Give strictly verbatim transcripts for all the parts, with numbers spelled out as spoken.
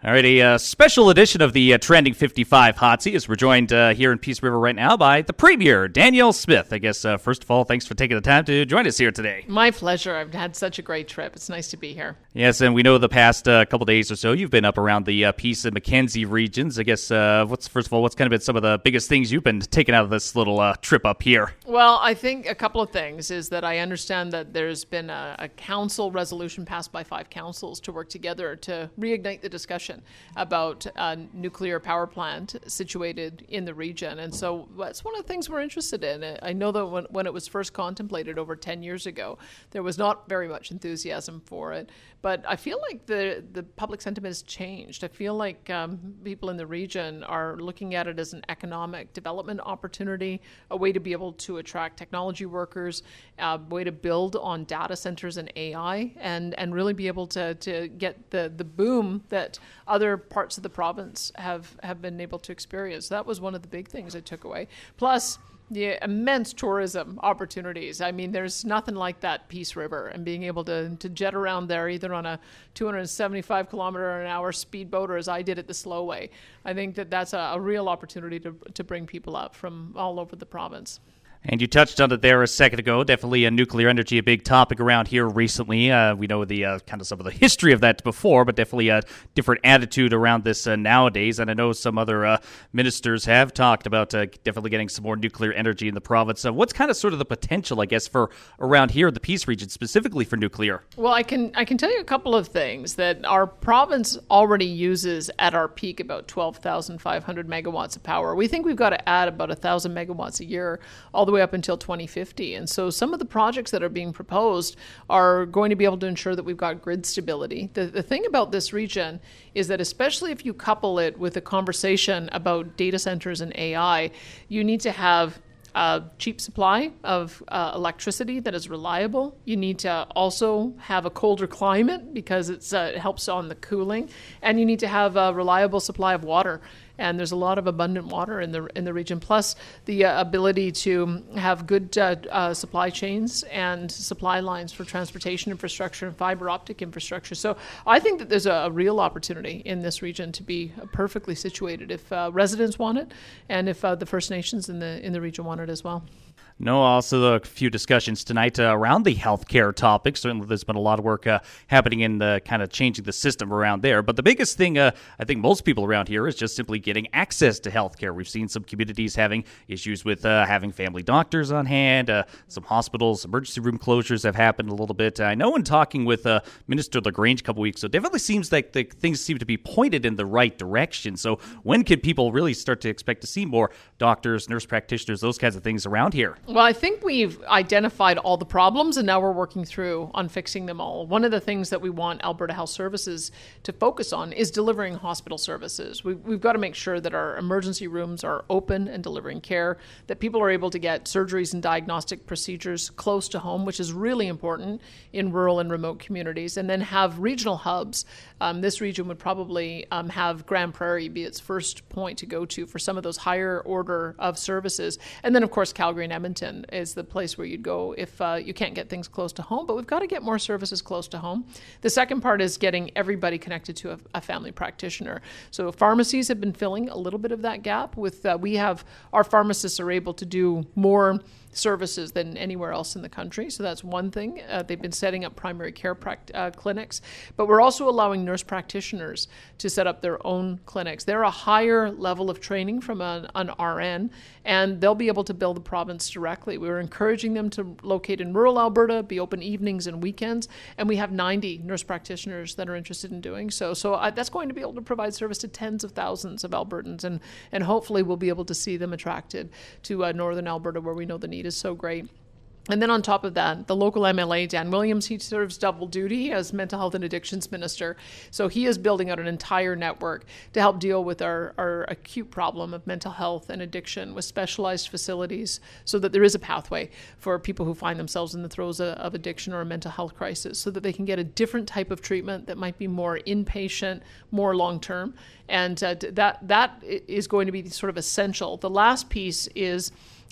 All right, a uh, special edition of the uh, Trending fifty-five Hot Seat as we're joined uh, here in Peace River right now by the Premier, Danielle Smith. I guess, uh, first of all, thanks for taking the time to join us here today. My pleasure. I've had such a great trip. It's nice to be here. Yes, and we know the past uh, couple days or so you've been up around the uh, Peace and Mackenzie regions. I guess, uh, what's first of all, what's kind of been some of the biggest things you've been taking out of this little uh, trip up here? Well, I think a couple of things is that I understand that there's been a, a council resolution passed by five councils to work together to reignite the discussion about a nuclear power plant situated in the region. And so that's one of the things we're interested in. I know that when, when it was first contemplated over ten years ago, there was not very much enthusiasm for it. But I feel like the, the public sentiment has changed. I feel like um, people in the region are looking at it as an economic development opportunity, a way to be able to attract technology workers, a way to build on data centers and A I, and, and really be able to, to get the, the boom that other parts of the province have, have been able to experience. That was one of the big things I took away. Plus, the immense tourism opportunities. I mean, there's nothing like that Peace River, and being able to, to jet around there either on a two hundred seventy-five kilometer an hour speedboat or as I did it the slow way. I think that that's a, a real opportunity to, to bring people up from all over the province. And you touched on it there a second ago. Definitely uh, nuclear energy, a big topic around here recently. Uh, we know the uh, kind of some of the history of that before, but definitely a different attitude around this uh, nowadays. And I know some other uh, ministers have talked about uh, definitely getting some more nuclear energy in the province. Uh, what's kind of sort of the potential, I guess, for around here in the Peace region, specifically for nuclear? Well, I can I can tell you a couple of things that our province already uses at our peak about twelve thousand five hundred megawatts of power. We think we've got to add about one thousand megawatts a year all the way up until twenty fifty. And so some of the projects that are being proposed are going to be able to ensure that we've got grid stability. The, the thing about this region is that especially if you couple it with a conversation about data centers and A I, you need to have a cheap supply of uh, electricity that is reliable. You need to also have a colder climate because it's, uh, it helps on the cooling. And you need to have a reliable supply of water. And there's a lot of abundant water in the in the region, plus the uh, ability to have good uh, uh, supply chains and supply lines for transportation infrastructure and fiber optic infrastructure. So I think that there's a, a real opportunity in this region to be perfectly situated if uh, residents want it, and if uh, the First Nations in the in the region want it as well. No, also a few discussions tonight uh, around the healthcare topic. Certainly there's been a lot of work uh, happening in the kind of changing the system around there. But the biggest thing uh, I think most people around here is just simply getting access to healthcare. We've seen some communities having issues with uh, having family doctors on hand. Uh, some hospitals, emergency room closures have happened a little bit. I know in talking with uh, Minister LaGrange a couple weeks ago, it definitely seems like the things seem to be pointed in the right direction. So when can people really start to expect to see more doctors, nurse practitioners, those kinds of things around here? Well, I think we've identified all the problems, and now we're working through on fixing them all. One of the things that we want Alberta Health Services to focus on is delivering hospital services. We've, we've got to make sure that our emergency rooms are open and delivering care, that people are able to get surgeries and diagnostic procedures close to home, which is really important in rural and remote communities, and then have regional hubs. Um, this region would probably um, have Grand Prairie be its first point to go to for some of those higher order of services. And then, of course, Calgary and Edmonton is the place where you'd go if uh, you can't get things close to home. But we've got to get more services close to home. The second part is getting everybody connected to a, a family practitioner. So pharmacies have been filling a little bit of that gap. With uh, we have our pharmacists are able to do more services than anywhere else in the country. So that's one thing. Uh, they've been setting up primary care pract- uh, clinics, but we're also allowing nurse practitioners to set up their own clinics. They're a higher level of training from an, an R N, and they'll be able to bill the province directly. We're encouraging them to locate in rural Alberta, be open evenings and weekends, and we have ninety nurse practitioners that are interested in doing so. So uh, that's going to be able to provide service to tens of thousands of Albertans, and, and hopefully we'll be able to see them attracted to uh, northern Alberta, where we know the need is so great. And then on top of that, the local M L A, Dan Williams, he serves double duty as mental health and addictions minister. So he is building out an entire network to help deal with our, our acute problem of mental health and addiction with specialized facilities, so that there is a pathway for people who find themselves in the throes of, of addiction or a mental health crisis, so that they can get a different type of treatment that might be more inpatient, more long-term. And uh, that that is going to be sort of essential. The last piece is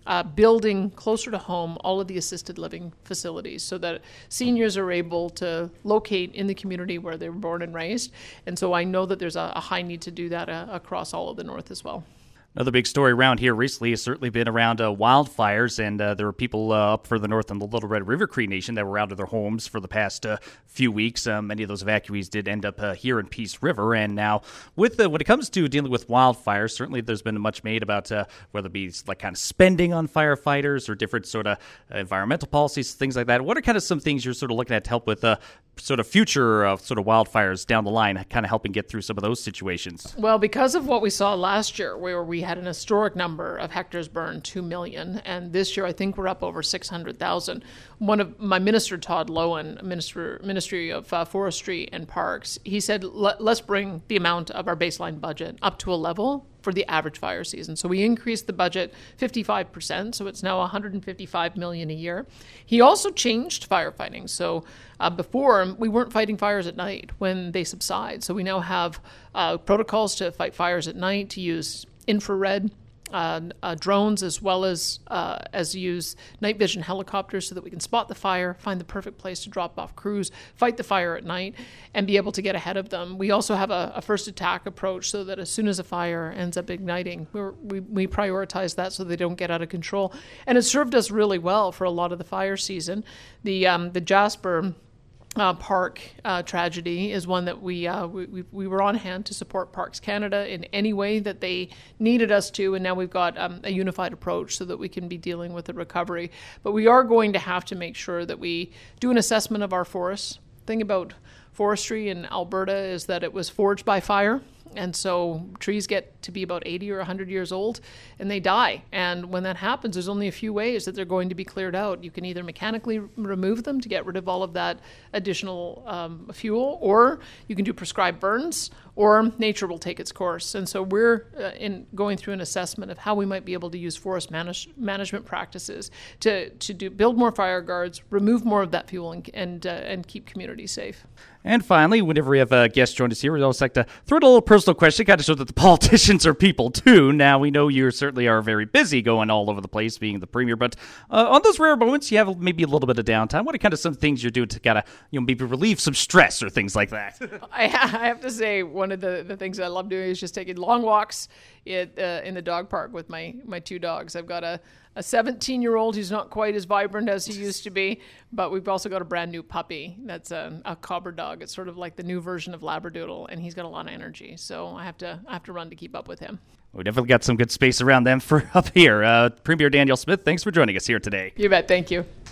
uh, building closer to home all of the assisted living facilities so that seniors are able to locate in the community where they were born and raised. And so I know that there's a, a high need to do that uh, across all of the North as well. Another big story around here recently has certainly been around uh, wildfires, and uh, there were people uh, up further north in the Little Red River Cree Nation that were out of their homes for the past uh, few weeks. Uh, many of those evacuees did end up uh, here in Peace River, and now with the, when it comes to dealing with wildfires, certainly there's been much made about uh, whether it be like kind of spending on firefighters or different sort of uh, environmental policies, things like that. What are kind of some things you're sort of looking at to help with uh, sort of future uh, sort of wildfires down the line, kind of helping get through some of those situations? Well, because of what we saw last year, where we had an historic number of hectares burned, two million, and this year I think we're up over six hundred thousand. One of my minister, Todd Lowen, Minister, Ministry of uh, Forestry and Parks, he said, let's bring the amount of our baseline budget up to a level for the average fire season. So we increased the budget fifty-five percent, so it's now one hundred fifty-five million dollars a year. He also changed firefighting. So uh, before, we weren't fighting fires at night when they subside. So we now have uh, protocols to fight fires at night, to use infrared Uh, uh, drones, as well as uh, as use night vision helicopters so that we can spot the fire, find the perfect place to drop off crews, fight the fire at night, and be able to get ahead of them. We also have a, a first attack approach so that as soon as a fire ends up igniting, we're, we we prioritize that so they don't get out of control. And it served us really well for a lot of the fire season. The um, the Jasper Uh, park uh, tragedy is one that we, uh, we we were on hand to support Parks Canada in any way that they needed us to, and now we've got um, a unified approach so that we can be dealing with the recovery. But we are going to have to make sure that we do an assessment of our forests. The thing about forestry in Alberta is that it was forged by fire. And so trees get to be about eighty or one hundred years old and they die. And when that happens, there's only a few ways that they're going to be cleared out. You can either mechanically remove them to get rid of all of that additional um, fuel, or you can do prescribed burns, or nature will take its course. And so we're uh, in going through an assessment of how we might be able to use forest manage, management practices to, to do build more fire guards, remove more of that fuel, and and, uh, and keep communities safe. And finally, whenever we have a guest join us here, we always like to throw in a little personal question, kind of show that the politicians are people too. Now, we know you certainly are very busy going all over the place being the premier, but uh, on those rare moments, you have maybe a little bit of downtime. What are kind of some things you're doing to kind of, you know, maybe relieve some stress or things like that? I, I have to say, one of the, the things I love doing is just taking long walks it, uh, in the dog park with my, my two dogs. I've got a a seventeen-year-old who's not quite as vibrant as he used to be, but we've also got a brand new puppy that's a, a cobber dog. It's sort of like the new version of Labradoodle, and he's got a lot of energy. So I have to I have to run to keep up with him. We definitely got some good space around them for up here. Uh, Premier Danielle Smith, thanks for joining us here today. You bet. Thank you.